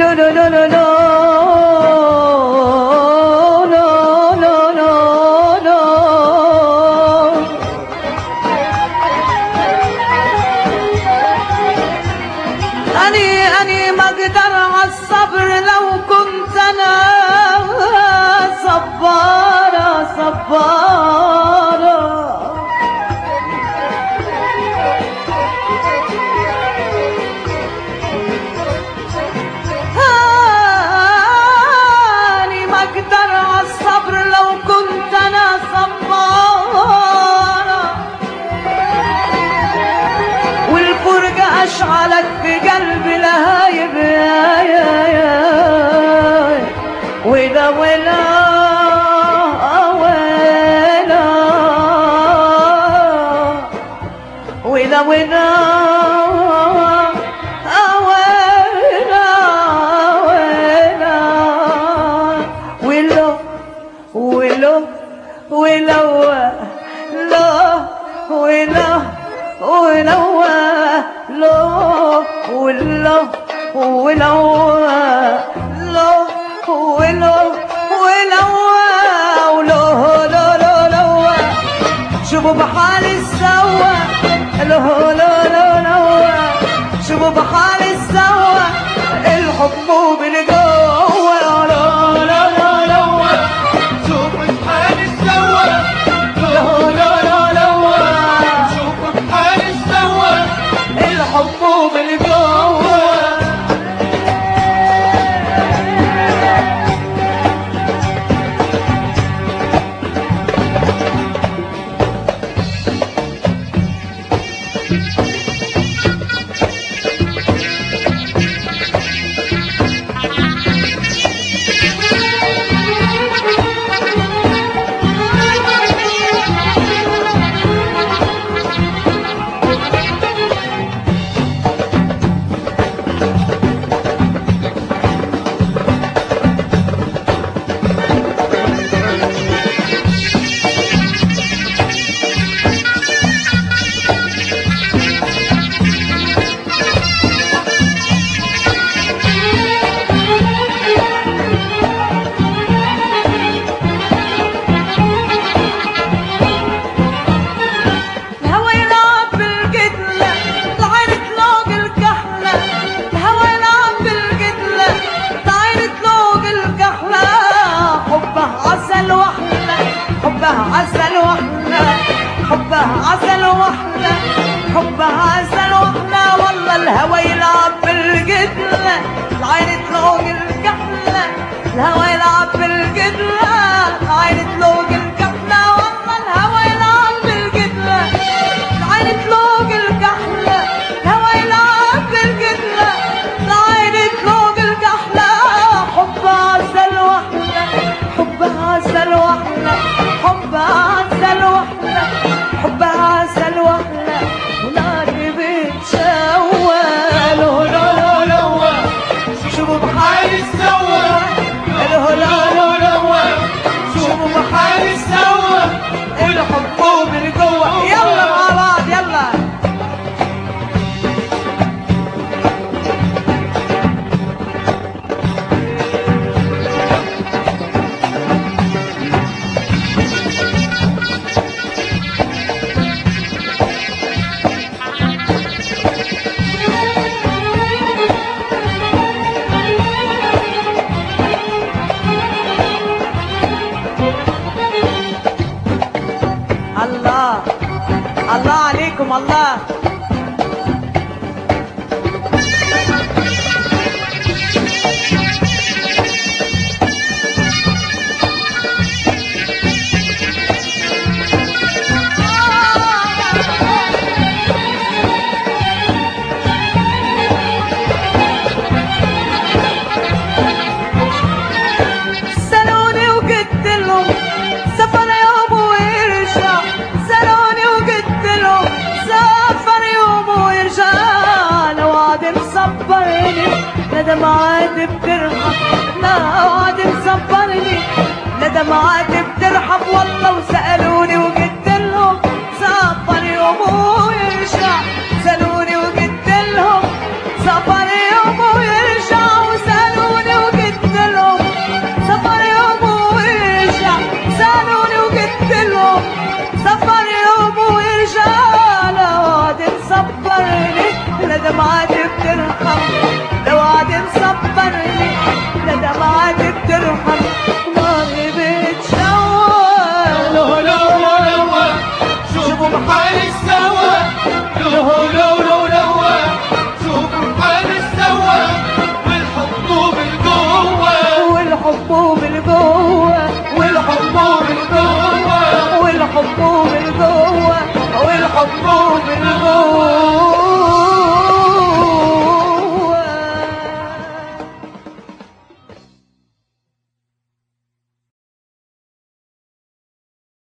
أني ما أقدر عالصبر لو كنت أنا صبارة صبارة. أني ما أقدر عالصبر لو كنت أنا صبارة، والفرقة أشعلت في قلبي لهايب ولا ولا ولا ولا ولا ولا ولا لا ولا ولا لا ولا ولا لا ولا ولا ولا لا لا لا شوفوا بحالي سوا لا لا لا لا شوفوا بحالي سوا الحب بالجوا لا لا لا لا شوفوا بحالي سوا لا لا لا لا شوفوا بحالي سوا الحب بالجوا. عسل وحنا حبه عسل وحنا حبه عسل وحنا والله الهوى يلعب بالقدلة العين تلوق الكحلة الهوى يلعب بالقدلة العين تلوق الكحلة والله الهوى يلعب بالقدلة العين تلوق الكحلة الهوى يلعب بالقدلة العين تلوق الكحلة حبه عسل وحنا حبه عسل وحنا حبه عسل وحنا حبه عسل وحنا وناري بتشوى له لا لا لا شوفوا بحالي سوا له لا لا لا شوفوا بحالي سوا الحب من جوا يلا مع بعض يلا. الله الله عليكم الله. سالوني وقلت لهم سفر يوم ويرجع سالوني وقلت لهم سافر يوم ويرجع لو عاد مصبرني لا دمعات بترحب لا عاد مصبرني لا دمعات بترحب والله وسألوني وقلت لهم سافر يوم ويرجع سألوني وقلت لهم سافر يوم ويرجع وسألوني الهلو